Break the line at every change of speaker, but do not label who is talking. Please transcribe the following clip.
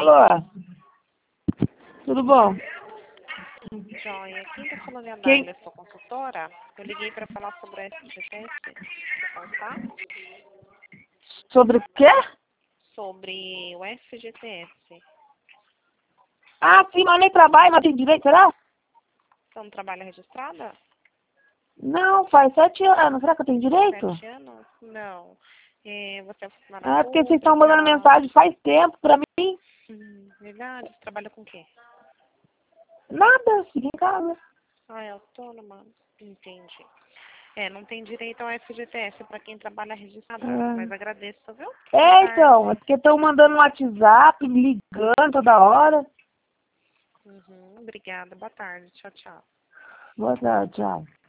Alô? Tudo bom?
Joia, quem está falando é a
Quem?
Daila, sua consultora. Eu liguei para falar sobre a FGTS. Você pode falar?
Sobre o quê?
Sobre o FGTS.
Ah, sim, mas eu nem trabalho, mas tem direito, será?
Você não trabalha registrada?
Não, faz 7 anos. Será que eu tenho direito?
7 anos? Não. Você é funcionária
Ah, porque vocês estão
pública?
mandando mensagem faz tempo pra mim.
Verdade. Você trabalha com o quê?
Nada, fica em casa.
Ah, é autônoma? Entendi. Não tem direito ao FGTS para quem trabalha registrado, mas agradeço, viu? Boa
Então, é
tarde.
porque estão mandando no WhatsApp, me ligando toda hora.
Obrigada. Boa tarde. Tchau, tchau.
Boa tarde, tchau.